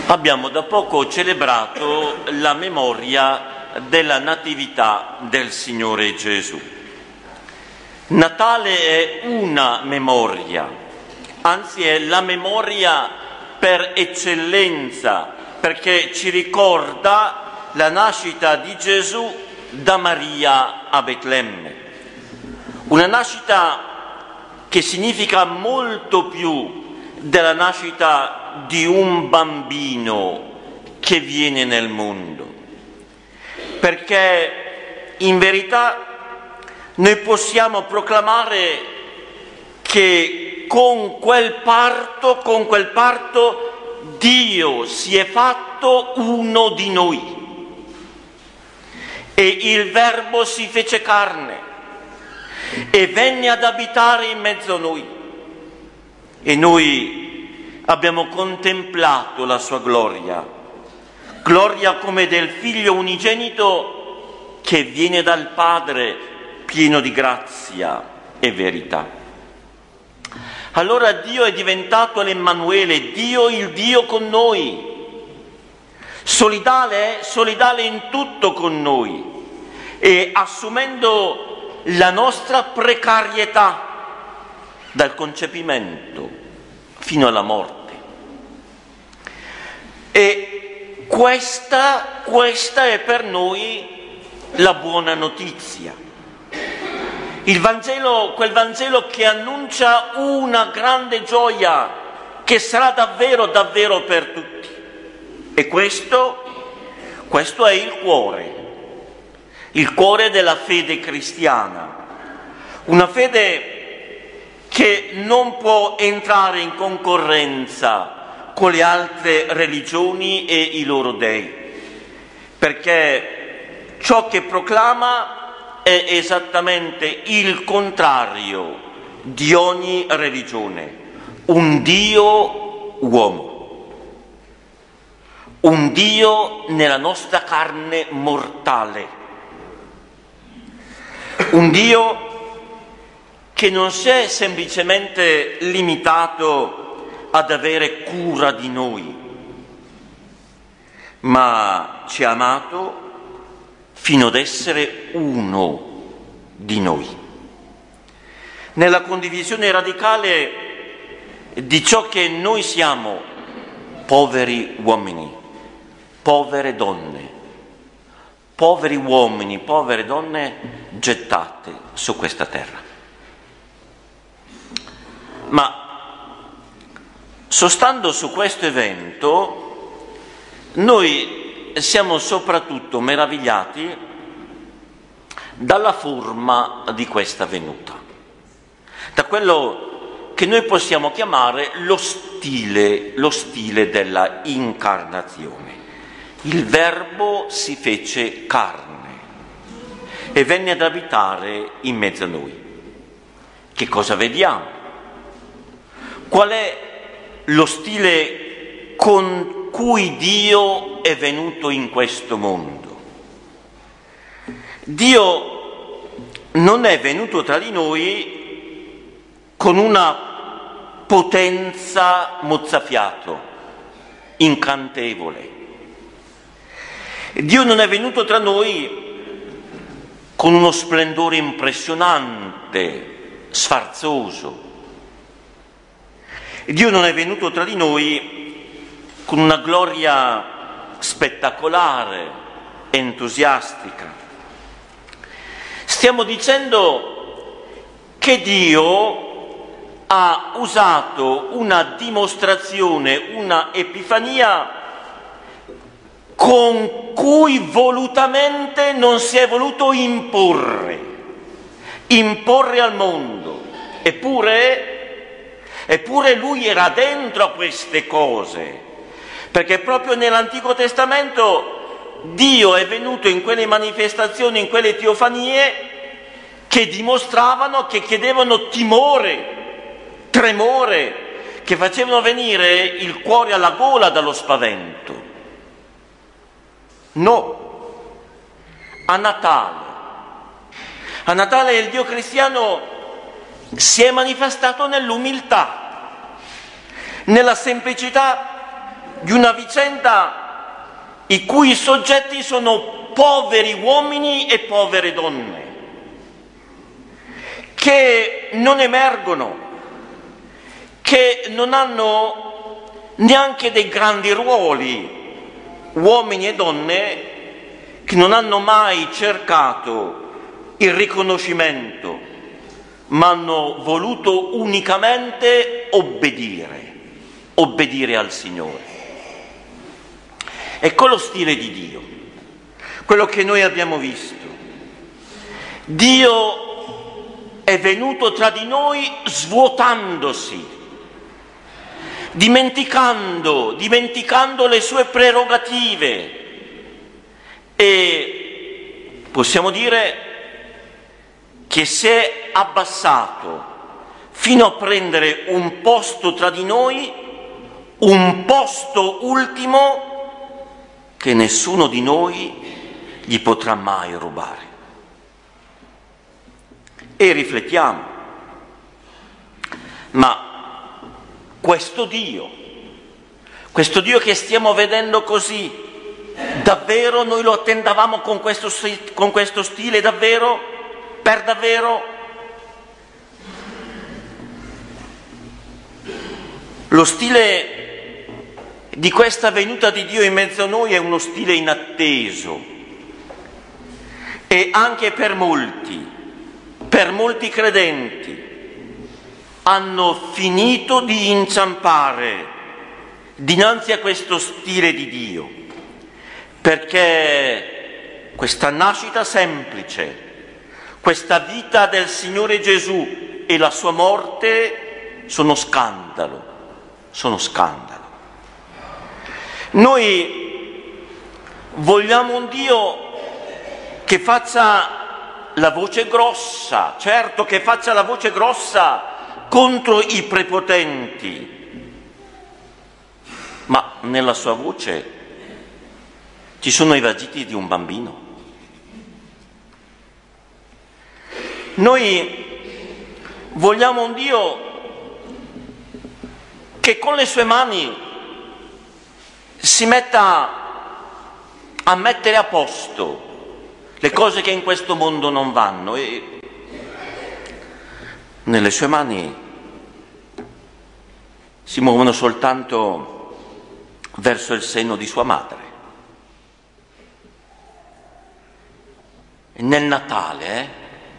Abbiamo da poco celebrato la memoria della Natività del Signore Gesù. Natale è una memoria, anzi è la memoria per eccellenza, perché ci ricorda la nascita di Gesù da Maria a Betlemme. Una nascita che significa molto più della nascita di un bambino che viene nel mondo, perché in verità noi possiamo proclamare che con quel parto Dio si è fatto uno di noi e il Verbo si fece carne e venne ad abitare in mezzo a noi. E noi abbiamo contemplato la sua gloria come del Figlio unigenito che viene dal Padre, pieno di grazia e verità. Allora Dio è diventato l'Emmanuele, Dio il Dio con noi, solidale in tutto con noi e assumendo la nostra precarietà dal concepimento fino alla morte. E questa è per noi la buona notizia. Il Vangelo, quel Vangelo che annuncia una grande gioia che sarà davvero, davvero per tutti. E questo è il cuore della fede cristiana, una fede che non può entrare in concorrenza con le altre religioni e i loro dei, perché ciò che proclama è esattamente il contrario di ogni religione: un Dio uomo, un Dio nella nostra carne mortale, un Dio che non si è semplicemente limitato ad avere cura di noi, ma ci ha amato fino ad essere uno di noi. Nella condivisione radicale di ciò che noi siamo, poveri uomini, povere donne, poveri uomini, povere donne gettate su questa terra. Ma sostando su questo evento, noi siamo soprattutto meravigliati dalla forma di questa venuta, da quello che noi possiamo chiamare lo stile della incarnazione. Il Verbo si fece carne e venne ad abitare in mezzo a noi. Che cosa vediamo? Qual è lo stile con cui Dio è venuto in questo mondo? Dio non è venuto tra di noi con una potenza mozzafiato, incantevole. Dio non è venuto tra noi con uno splendore impressionante, sfarzoso. Dio non è venuto tra di noi con una gloria spettacolare, entusiastica. Stiamo dicendo che Dio ha usato una dimostrazione, una epifania con cui volutamente non si è voluto imporre al mondo. Eppure lui era dentro a queste cose, perché proprio nell'Antico Testamento Dio è venuto in quelle manifestazioni, in quelle teofanie che dimostravano, che chiedevano timore, tremore, che facevano venire il cuore alla gola dallo spavento. No, a Natale il Dio cristiano si è manifestato nell'umiltà, nella semplicità di una vicenda i cui soggetti sono poveri uomini e povere donne, che non emergono, che non hanno neanche dei grandi ruoli, uomini e donne che non hanno mai cercato il riconoscimento, ma hanno voluto unicamente obbedire al Signore. Ecco lo stile di Dio, quello che noi abbiamo visto. Dio è venuto tra di noi svuotandosi, dimenticando le sue prerogative, e possiamo dire che si è abbassato fino a prendere un posto tra di noi, un posto ultimo che nessuno di noi gli potrà mai rubare. E riflettiamo, ma questo Dio che stiamo vedendo così, davvero noi lo attendavamo con questo stile, davvero? Per davvero? Lo stile di questa venuta di Dio in mezzo a noi è uno stile inatteso, e anche per molti credenti hanno finito di inciampare dinanzi a questo stile di Dio, perché questa nascita semplice, questa vita del Signore Gesù e la sua morte sono scandalo. Noi vogliamo un Dio che faccia la voce grossa, certo, che faccia la voce grossa contro i prepotenti, ma nella sua voce ci sono i vagiti di un bambino. Noi vogliamo un Dio che con le sue mani si metta a mettere a posto le cose che in questo mondo non vanno, e nelle sue mani si muovono soltanto verso il seno di sua madre. E nel Natale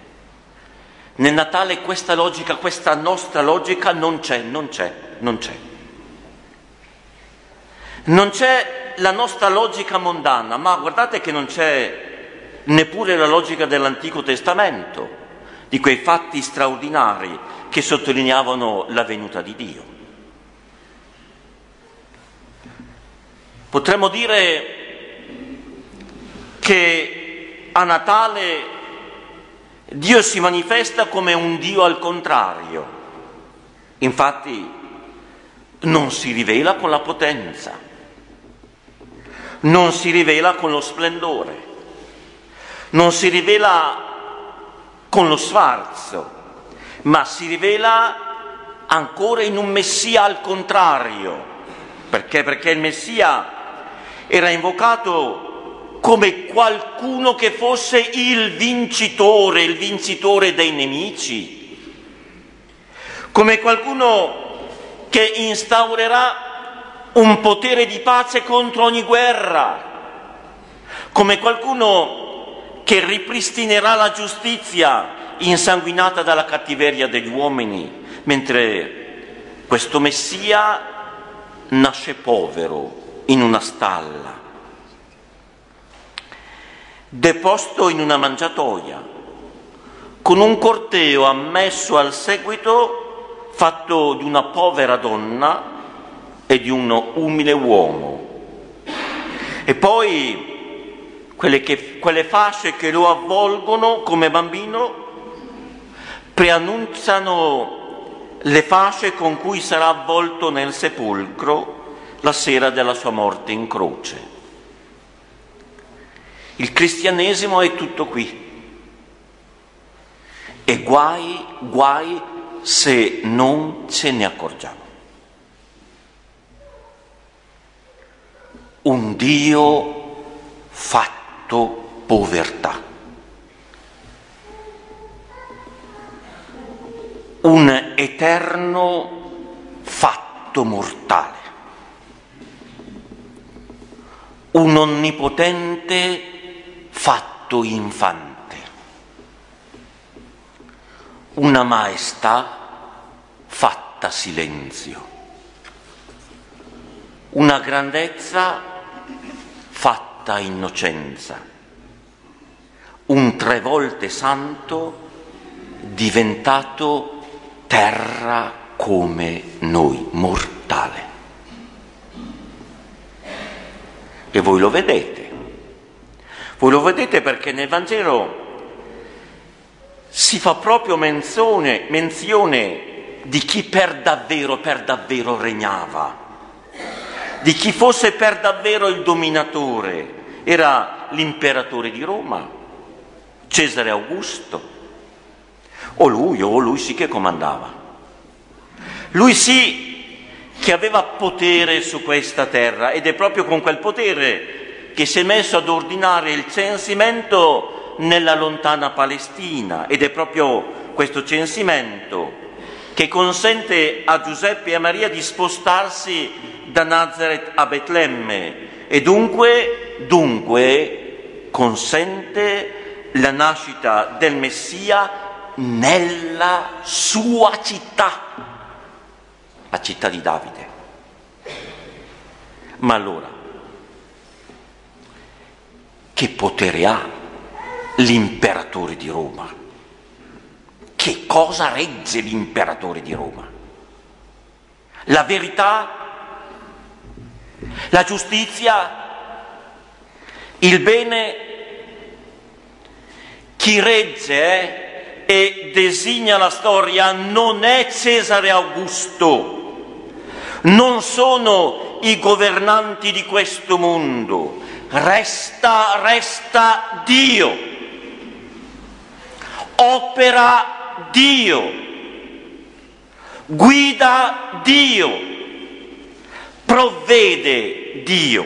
questa logica, questa nostra logica non c'è. Non c'è la nostra logica mondana, ma guardate che non c'è neppure la logica dell'Antico Testamento, di quei fatti straordinari che sottolineavano la venuta di Dio. Potremmo dire che a Natale Dio si manifesta come un Dio al contrario. Infatti non si rivela con la potenza, non si rivela con lo splendore, non si rivela con lo sfarzo, ma si rivela ancora in un Messia al contrario. Perché? Perché il Messia era invocato come qualcuno che fosse il vincitore dei nemici, come qualcuno che instaurerà un potere di pace contro ogni guerra, come qualcuno che ripristinerà la giustizia insanguinata dalla cattiveria degli uomini, mentre questo Messia nasce povero in una stalla, deposto in una mangiatoia, con un corteo ammesso al seguito fatto di una povera donna e di un umile uomo. E poi quelle fasce che lo avvolgono come bambino preannunciano le fasce con cui sarà avvolto nel sepolcro la sera della sua morte in croce. Il cristianesimo è tutto qui. E guai se non ce ne accorgiamo. un Dio fatto povertà, un eterno fatto mortale, un onnipotente fatto infante, una maestà fatta silenzio, una grandezza fatta innocenza, un 3 volte santo diventato terra come noi, mortale. E voi lo vedete perché nel Vangelo si fa proprio menzione di chi per davvero regnava, di chi fosse per davvero il dominatore. Era l'imperatore di Roma, Cesare Augusto, o lui sì che comandava, lui sì che aveva potere su questa terra, ed è proprio con quel potere che si è messo ad ordinare il censimento nella lontana Palestina, ed è proprio questo censimento che consente a Giuseppe e a Maria di spostarsi da Nazaret a Betlemme, e dunque consente la nascita del Messia nella sua città, la città di Davide. Ma allora, che potere ha l'imperatore di Roma? Che cosa regge l'imperatore di Roma? La verità? La giustizia? Il bene? Chi regge e designa la storia non è Cesare Augusto, non sono i governanti di questo mondo, resta Dio, opera Dio, guida Dio, provvede Dio,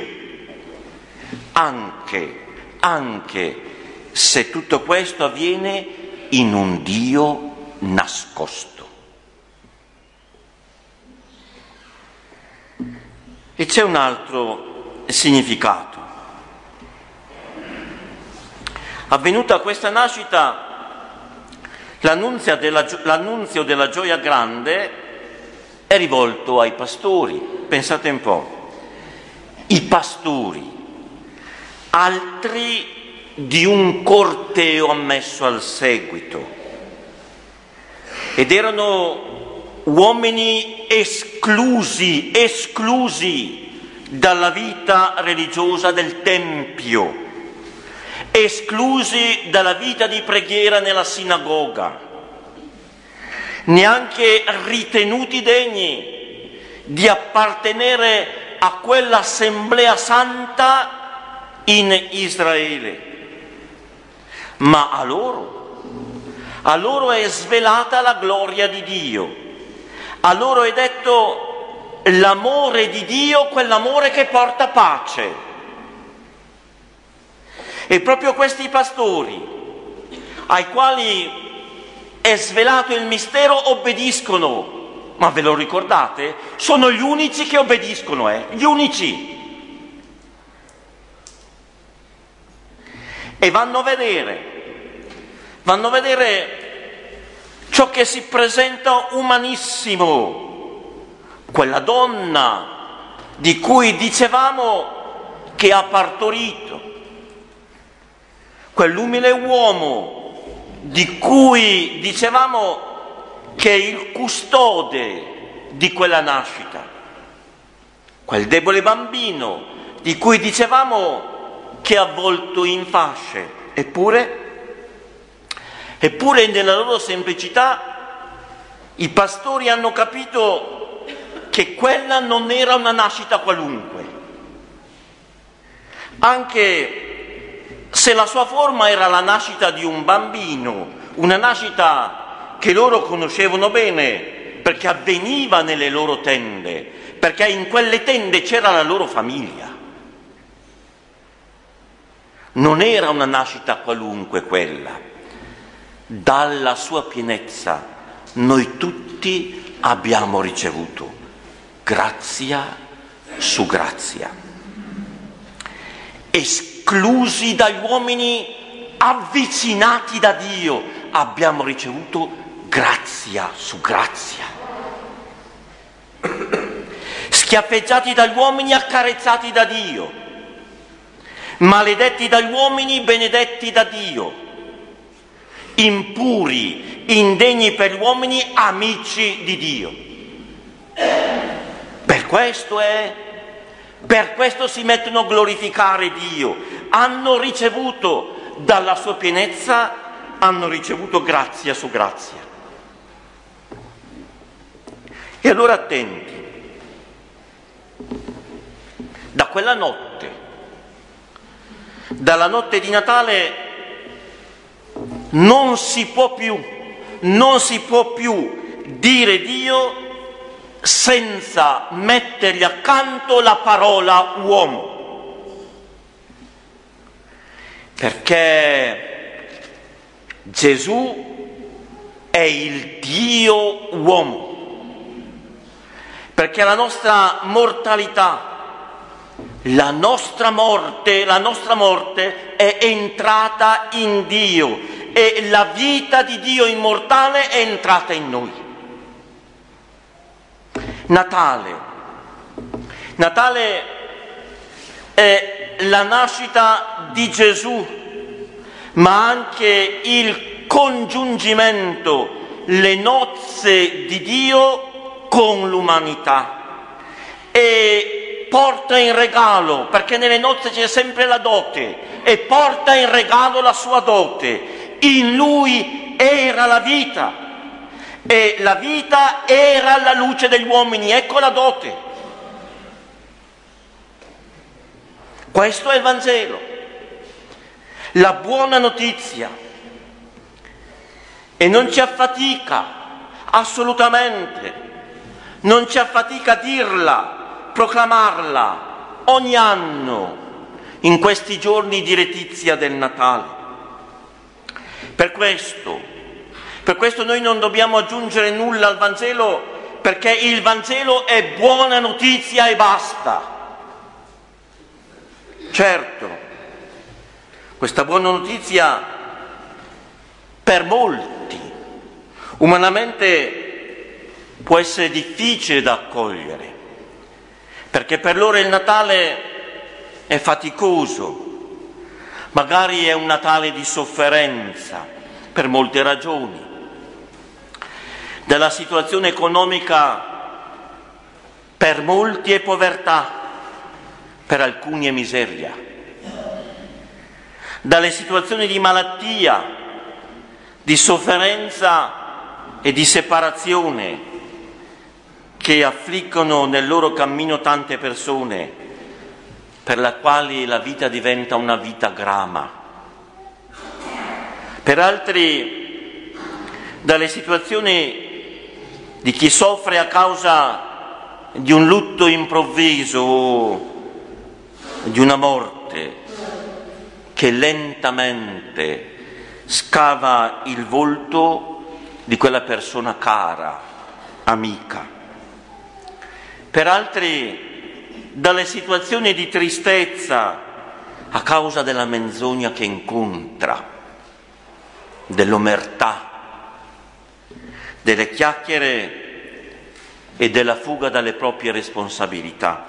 anche se tutto questo avviene in un Dio nascosto. E c'è un altro significato. Avvenuta questa nascita, l'annunzio della gioia grande è rivolto ai pastori. Pensate un po', i pastori, altri di un corteo ammesso al seguito, ed erano uomini esclusi dalla vita religiosa del Tempio, esclusi dalla vita di preghiera nella sinagoga, neanche ritenuti degni di appartenere a quell'assemblea santa in Israele. Ma a loro è svelata la gloria di Dio, a loro è detto l'amore di Dio, quell'amore che porta pace. E proprio questi pastori, ai quali è svelato il mistero, obbediscono. Ma ve lo ricordate? Sono gli unici che obbediscono, gli unici. E vanno a vedere ciò che si presenta umanissimo, quella donna di cui dicevamo che ha partorito, quell'umile uomo di cui dicevamo che è il custode di quella nascita, quel debole bambino di cui dicevamo che è avvolto in fasce. Eppure nella loro semplicità i pastori hanno capito che quella non era una nascita qualunque, anche se la sua forma era la nascita di un bambino, una nascita che loro conoscevano bene perché avveniva nelle loro tende, perché in quelle tende c'era la loro famiglia. Non era una nascita qualunque quella. Dalla sua pienezza noi tutti abbiamo ricevuto grazia su grazia. Esclusi dagli uomini, avvicinati da Dio, abbiamo ricevuto grazia su grazia. Schiaffeggiati dagli uomini, accarezzati da Dio. Maledetti dagli uomini, benedetti da Dio. Impuri, indegni per gli uomini, amici di Dio. Per questo si mettono a glorificare Dio. Hanno ricevuto dalla sua pienezza, hanno ricevuto grazia su grazia. E allora attenti, da quella notte, dalla notte di Natale, non si può più dire Dio senza mettergli accanto la parola uomo. Perché Gesù è il Dio uomo. Perché la nostra mortalità, la nostra morte è entrata in Dio e la vita di Dio immortale è entrata in noi. Natale è la nascita di Gesù, ma anche il congiungimento, le nozze di Dio con l'umanità. E porta in regalo, perché nelle nozze c'è sempre la dote, e porta in regalo la sua dote. In lui era la vita, e la vita era la luce degli uomini. Ecco la dote. Questo è il Vangelo, la buona notizia. E non ci affatica, assolutamente, non ci affatica a dirla, proclamarla ogni anno in questi giorni di letizia del Natale. Per questo noi non dobbiamo aggiungere nulla al Vangelo, perché il Vangelo è buona notizia e basta. Certo, questa buona notizia per molti umanamente può essere difficile da accogliere, perché per loro il Natale è faticoso, magari è un Natale di sofferenza per molte ragioni, della situazione economica per molti è povertà, per alcuni è miseria, dalle situazioni di malattia, di sofferenza e di separazione che affliggono nel loro cammino tante persone, per la quali la vita diventa una vita grama. Per altri, dalle situazioni di chi soffre a causa di un lutto improvviso, di una morte che lentamente scava il volto di quella persona cara, amica. Per altri, dalle situazioni di tristezza a causa della menzogna che incontra, dell'omertà, delle chiacchiere e della fuga dalle proprie responsabilità.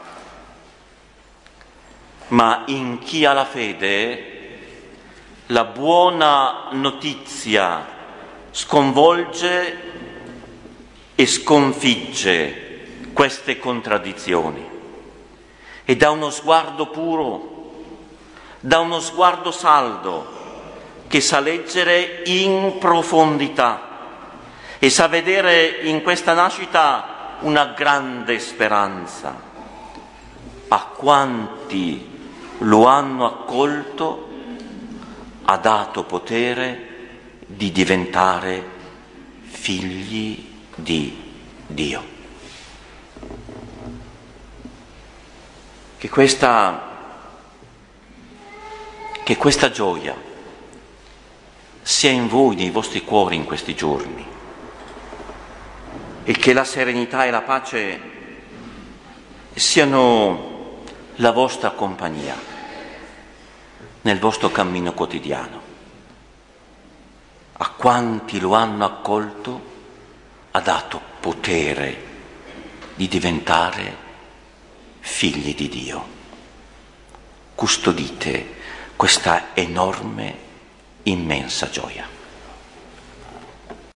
Ma in chi ha la fede, la buona notizia sconvolge e sconfigge queste contraddizioni e dà uno sguardo puro, dà uno sguardo saldo che sa leggere in profondità e sa vedere in questa nascita una grande speranza. A quanti lo hanno accolto ha dato potere di diventare figli di Dio. Che questa Che questa gioia sia in voi, nei vostri cuori in questi giorni, e che la serenità e la pace siano la vostra compagnia nel vostro cammino quotidiano. A quanti lo hanno accolto ha dato potere di diventare figli di Dio. Custodite questa enorme, immensa gioia.